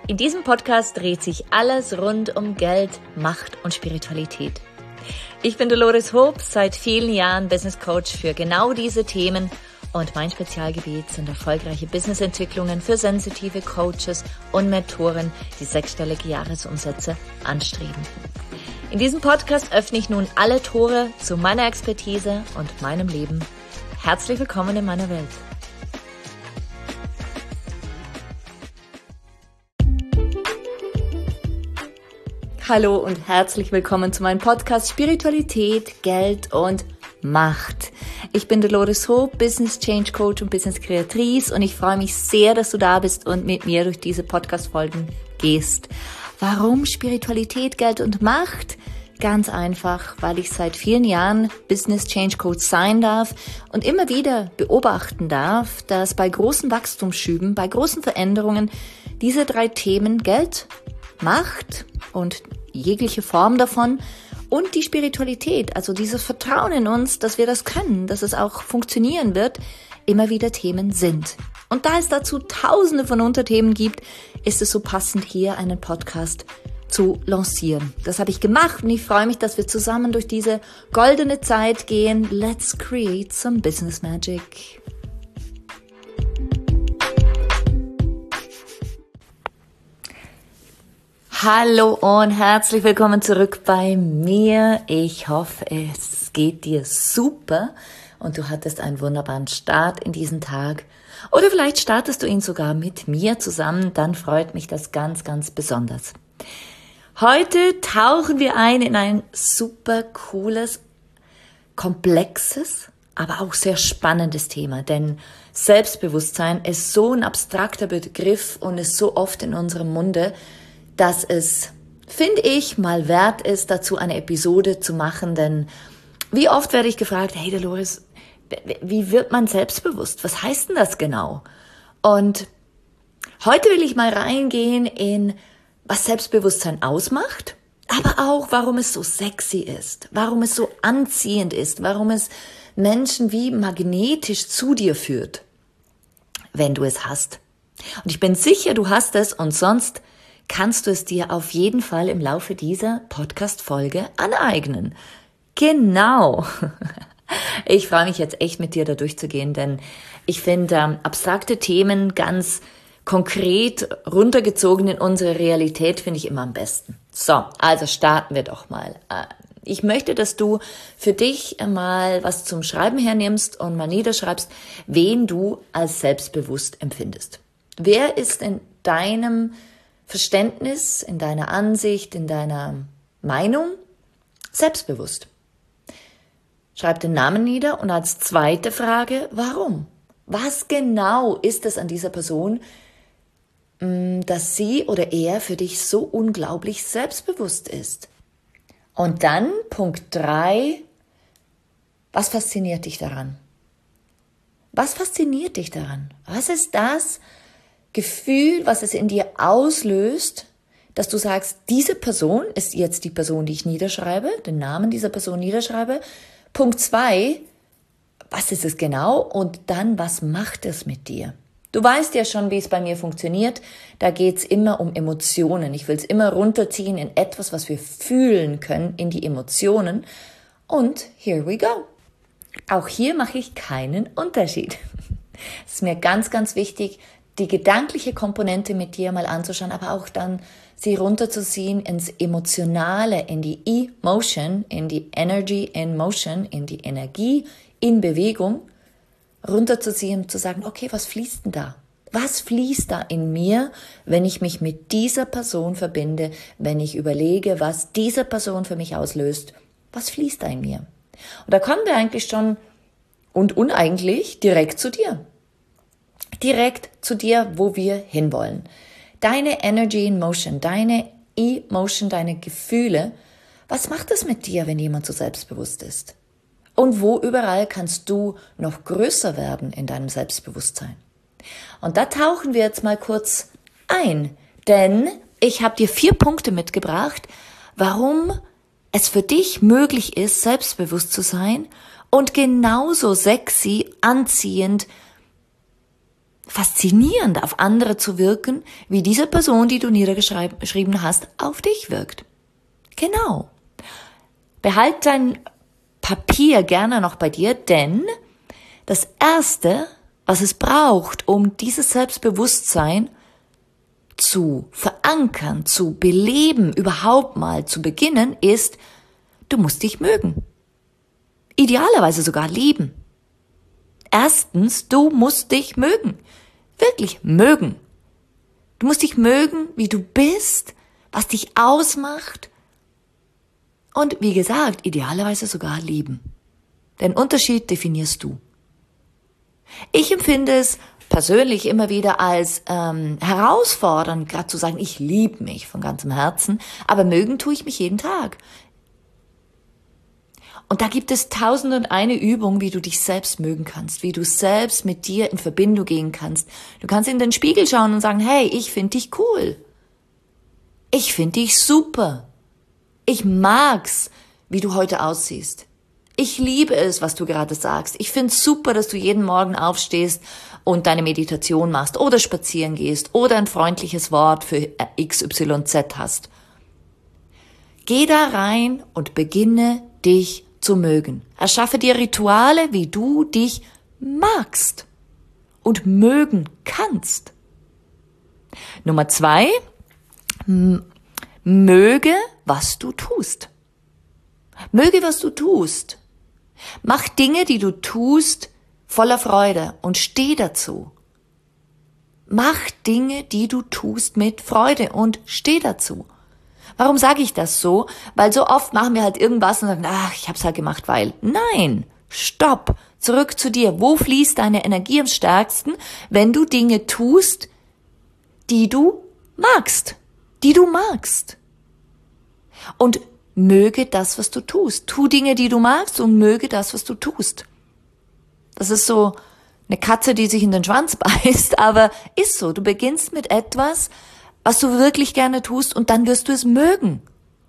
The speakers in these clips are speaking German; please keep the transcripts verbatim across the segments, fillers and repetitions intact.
In diesem Podcast dreht sich alles rund um Geld, Macht und Spiritualität. Ich bin Dolores Hoop, seit vielen Jahren Business Coach für genau diese Themen und mein Spezialgebiet sind erfolgreiche Businessentwicklungen für sensitive Coaches und Mentoren, die sechsstellige Jahresumsätze anstreben. In diesem Podcast öffne ich nun alle Tore zu meiner Expertise und meinem Leben. Herzlich willkommen in meiner Welt. Hallo und herzlich willkommen zu meinem Podcast Spiritualität, Geld und Macht. Ich bin Dolores Hoop, Business Change Coach und Business Kreatrice und ich freue mich sehr, dass du da bist und mit mir durch diese Podcast-Folgen gehst. Warum Spiritualität, Geld und Macht? Ganz einfach, weil ich seit vielen Jahren Business Change Coach sein darf und immer wieder beobachten darf, dass bei großen Wachstumsschüben, bei großen Veränderungen diese drei Themen Geld, Macht und jegliche Form davon und die Spiritualität, also dieses Vertrauen in uns, dass wir das können, dass es auch funktionieren wird, immer wieder Themen sind. Und da es dazu tausende von Unterthemen gibt, ist es so passend, hier einen Podcast zu lancieren. Das habe ich gemacht und ich freue mich, dass wir zusammen durch diese goldene Zeit gehen. Let's create some business magic. Hallo und herzlich willkommen zurück bei mir. Ich hoffe, es geht dir super und du hattest einen wunderbaren Start in diesen Tag. Oder vielleicht startest du ihn sogar mit mir zusammen, dann freut mich das ganz, ganz besonders. Heute tauchen wir ein in ein super cooles, komplexes, aber auch sehr spannendes Thema, denn Selbstbewusstsein ist so ein abstrakter Begriff und ist so oft in unserem Munde, dass es, finde ich, mal wert ist, dazu eine Episode zu machen, denn wie oft werde ich gefragt, hey Dolores, wie wird man selbstbewusst? Was heißt denn das genau? Und heute will ich mal reingehen in, was Selbstbewusstsein ausmacht, aber auch, warum es so sexy ist, warum es so anziehend ist, warum es Menschen wie magnetisch zu dir führt, wenn du es hast. Und ich bin sicher, du hast es und sonst kannst du es dir auf jeden Fall im Laufe dieser Podcast-Folge aneignen. Genau. Ich freue mich jetzt echt mit dir da durchzugehen, denn ich finde ähm, abstrakte Themen ganz konkret runtergezogen in unsere Realität finde ich immer am besten. So, also starten wir doch mal. Ich möchte, dass du für dich mal was zum Schreiben hernimmst und mal niederschreibst, wen du als selbstbewusst empfindest. Wer ist in deinem Verständnis, in deiner Ansicht, in deiner Meinung selbstbewusst? Schreib den Namen nieder und als zweite Frage, warum? Was genau ist es an dieser Person, dass sie oder er für dich so unglaublich selbstbewusst ist? Und dann Punkt drei, was fasziniert dich daran? Was fasziniert dich daran? Was ist das Gefühl, was es in dir auslöst, dass du sagst, diese Person ist jetzt die Person, die ich niederschreibe, den Namen dieser Person niederschreibe. Punkt zwei, was ist es genau? Und dann, was macht es mit dir? Du weißt ja schon, wie es bei mir funktioniert. Da geht's immer um Emotionen. Ich will es immer runterziehen in etwas, was wir fühlen können, in die Emotionen. Und here we go. Auch hier mache ich keinen Unterschied. Es ist mir ganz, ganz wichtig, die gedankliche Komponente mit dir mal anzuschauen, aber auch dann sie runterzuziehen ins Emotionale, in die Emotion, in die Energy in Motion, in die Energie in Bewegung, runterzuziehen und zu sagen, okay, was fließt denn da? Was fließt da in mir, wenn ich mich mit dieser Person verbinde, wenn ich überlege, was diese Person für mich auslöst? Was fließt da in mir? Und da kommen wir eigentlich schon und uneigentlich direkt zu dir. Direkt zu dir, wo wir hinwollen. Deine Energy in Motion, deine Emotion, deine Gefühle, was macht es mit dir, wenn jemand so selbstbewusst ist? Und wo überall kannst du noch größer werden in deinem Selbstbewusstsein? Und da tauchen wir jetzt mal kurz ein, denn ich habe dir vier Punkte mitgebracht, warum es für dich möglich ist, selbstbewusst zu sein und genauso sexy, anziehend, faszinierend auf andere zu wirken, wie diese Person, die du niedergeschrieben hast, auf dich wirkt. Genau. Behalt dein Papier gerne noch bei dir, denn das Erste, was es braucht, um dieses Selbstbewusstsein zu verankern, zu beleben, überhaupt mal zu beginnen, ist, du musst dich mögen. Idealerweise sogar lieben. Erstens, du musst dich mögen. Wirklich mögen. Du musst dich mögen, wie du bist, was dich ausmacht und, wie gesagt, idealerweise sogar lieben. Den Unterschied definierst du. Ich empfinde es persönlich immer wieder als ähm, herausfordernd, gerade zu sagen, ich liebe mich von ganzem Herzen, aber mögen tue ich mich jeden Tag. Und da gibt es tausend und eine Übung, wie du dich selbst mögen kannst, wie du selbst mit dir in Verbindung gehen kannst. Du kannst in den Spiegel schauen und sagen, hey, ich finde dich cool. Ich finde dich super. Ich mag's, wie du heute aussiehst. Ich liebe es, was du gerade sagst. Ich finde es super, dass du jeden Morgen aufstehst und deine Meditation machst oder spazieren gehst oder ein freundliches Wort für X Y Z hast. Geh da rein und beginne dich zu mögen. Erschaffe dir Rituale, wie du dich magst und mögen kannst. Nummer zwei, m- möge, was du tust. Möge, was du tust. Mach Dinge, die du tust, voller Freude und steh dazu. Mach Dinge, die du tust, mit Freude und steh dazu. Warum sage ich das so? Weil so oft machen wir halt irgendwas und sagen, ach, ich hab's halt gemacht, weil. Nein, stopp, zurück zu dir. Wo fließt deine Energie am stärksten, wenn du Dinge tust, die du magst, die du magst? Und möge das, was du tust. Tu Dinge, die du magst und möge das, was du tust. Das ist so eine Katze, die sich in den Schwanz beißt, aber ist so. Du beginnst mit etwas, was du wirklich gerne tust und dann wirst du es mögen.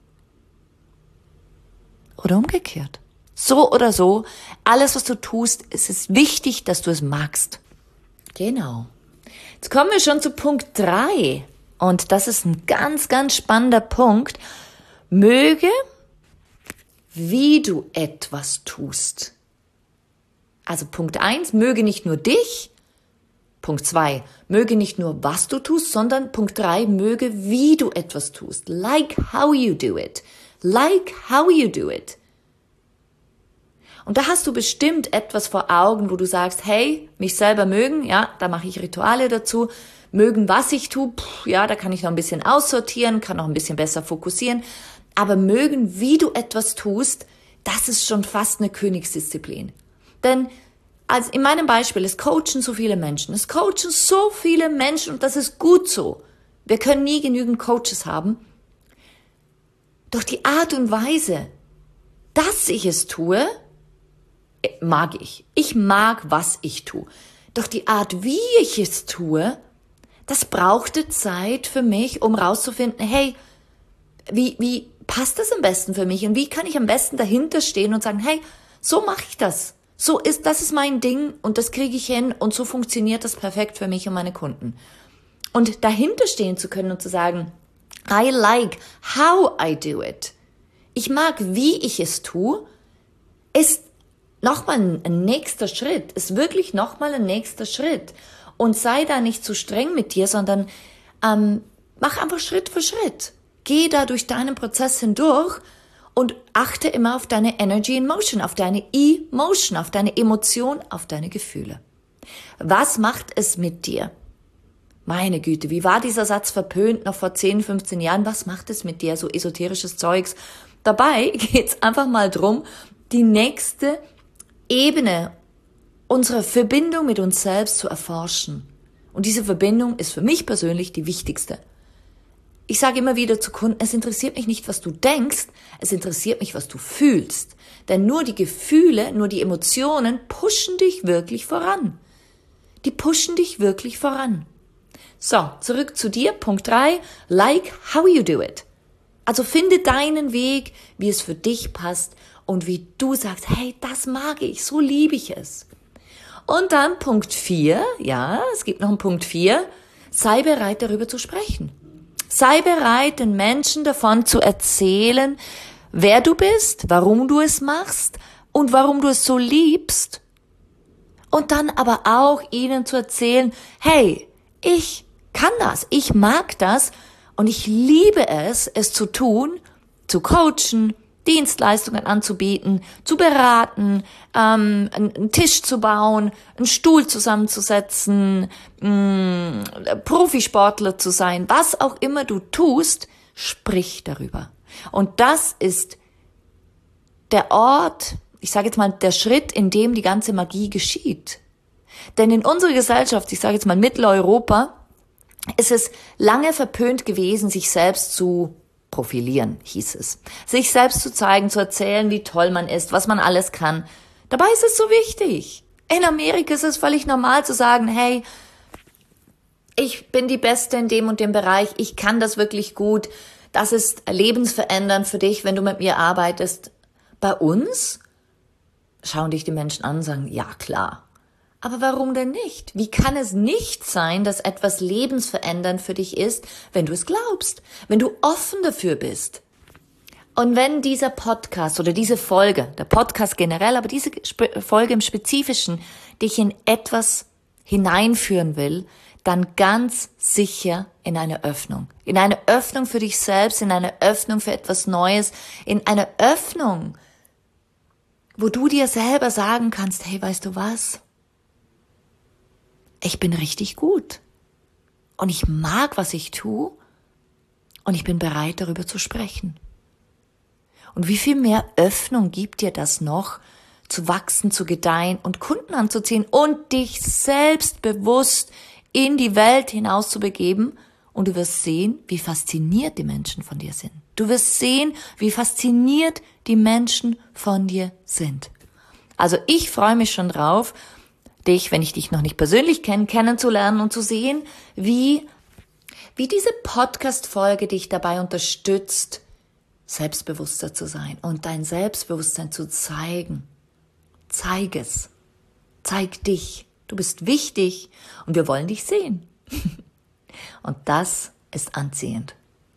Oder umgekehrt. So oder so, alles, was du tust, es ist wichtig, dass du es magst. Genau. Jetzt kommen wir schon zu Punkt drei. Und das ist ein ganz, ganz spannender Punkt. Möge, wie du etwas tust. Also Punkt eins, möge nicht nur dich. Punkt zwei, möge nicht nur, was du tust, sondern Punkt drei, möge, wie du etwas tust. Like how you do it. Like how you do it. Und da hast du bestimmt etwas vor Augen, wo du sagst, hey, mich selber mögen, ja, da mache ich Rituale dazu. Mögen, was ich tue, pff, ja, da kann ich noch ein bisschen aussortieren, kann noch ein bisschen besser fokussieren. Aber mögen, wie du etwas tust, das ist schon fast eine Königsdisziplin. Denn also in meinem Beispiel, es coachen so viele Menschen. Es coachen so viele Menschen und das ist gut so. Wir können nie genügend Coaches haben. Doch die Art und Weise, dass ich es tue, mag ich. Ich mag, was ich tue. Doch die Art, wie ich es tue, das brauchte Zeit für mich, um rauszufinden, hey, wie, wie passt das am besten für mich? Und wie kann ich am besten dahinter stehen und sagen, hey, so mache ich das. So ist, das ist mein Ding und das kriege ich hin und so funktioniert das perfekt für mich und meine Kunden. Und dahinter stehen zu können und zu sagen, I like how I do it. Ich mag, wie ich es tue, ist nochmal ein nächster Schritt, ist wirklich nochmal ein nächster Schritt. Und sei da nicht zu streng mit dir, sondern ähm, mach einfach Schritt für Schritt. Geh da durch deinen Prozess hindurch und achte immer auf deine Energy in Motion, auf deine Emotion, auf deine Emotion, auf deine Gefühle. Was macht es mit dir? Meine Güte, wie war dieser Satz verpönt noch vor zehn, fünfzehn Jahren? Was macht es mit dir, so esoterisches Zeugs? Dabei geht's einfach mal drum, die nächste Ebene unserer Verbindung mit uns selbst zu erforschen. Und diese Verbindung ist für mich persönlich die wichtigste. Ich sage immer wieder zu Kunden, es interessiert mich nicht, was du denkst, es interessiert mich, was du fühlst. Denn nur die Gefühle, nur die Emotionen pushen dich wirklich voran. Die pushen dich wirklich voran. So, zurück zu dir. Punkt drei. Like how you do it. Also finde deinen Weg, wie es für dich passt und wie du sagst, hey, das mag ich, so liebe ich es. Und dann Punkt vier, ja, es gibt noch einen Punkt vier, sei bereit, darüber zu sprechen. Sei bereit, den Menschen davon zu erzählen, wer du bist, warum du es machst und warum du es so liebst. Und dann aber auch ihnen zu erzählen, hey, ich kann das, ich mag das und ich liebe es, es zu tun, zu coachen, Dienstleistungen anzubieten, zu beraten, ähm, einen Tisch zu bauen, einen Stuhl zusammenzusetzen, mh, Profisportler zu sein, was auch immer du tust, sprich darüber. Und das ist der Ort, ich sage jetzt mal, der Schritt, in dem die ganze Magie geschieht. Denn in unserer Gesellschaft, ich sage jetzt mal Mitteleuropa, ist es lange verpönt gewesen, sich selbst zu profilieren, hieß es. Sich selbst zu zeigen, zu erzählen, wie toll man ist, was man alles kann. Dabei ist es so wichtig. In Amerika ist es völlig normal zu sagen, hey, ich bin die Beste in dem und dem Bereich, ich kann das wirklich gut. Das ist lebensverändernd für dich, wenn du mit mir arbeitest. Bei uns schauen dich die Menschen an und sagen, ja klar. Aber warum denn nicht? Wie kann es nicht sein, dass etwas lebensverändernd für dich ist, wenn du es glaubst, wenn du offen dafür bist? Und wenn dieser Podcast oder diese Folge, der Podcast generell, aber diese Folge im Spezifischen, dich in etwas hineinführen will, dann ganz sicher in eine Öffnung. In eine Öffnung für dich selbst, in eine Öffnung für etwas Neues, in eine Öffnung, wo du dir selber sagen kannst, hey, weißt du was? Ich bin richtig gut und ich mag, was ich tue und ich bin bereit, darüber zu sprechen. Und wie viel mehr Öffnung gibt dir das noch, zu wachsen, zu gedeihen und Kunden anzuziehen und dich selbstbewusst in die Welt hinaus zu begeben, und du wirst sehen, wie fasziniert die Menschen von dir sind. Du wirst sehen, wie fasziniert die Menschen von dir sind. Also ich freue mich schon drauf, dich, wenn ich dich noch nicht persönlich kenne, kennenzulernen und zu sehen, wie, wie diese Podcast-Folge dich dabei unterstützt, selbstbewusster zu sein und dein Selbstbewusstsein zu zeigen. Zeig es. Zeig dich. Du bist wichtig und wir wollen dich sehen. Und das ist anziehend.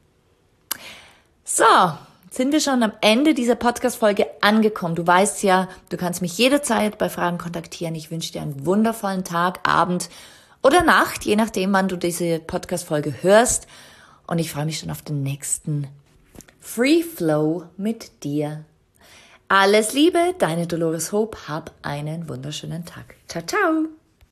So, sind wir schon am Ende dieser Podcast-Folge angekommen. Du weißt ja, du kannst mich jederzeit bei Fragen kontaktieren. Ich wünsche dir einen wundervollen Tag, Abend oder Nacht, je nachdem, wann du diese Podcast-Folge hörst. Und ich freue mich schon auf den nächsten Free Flow mit dir. Alles Liebe, deine Dolores Hope. Hab einen wunderschönen Tag. Ciao, ciao.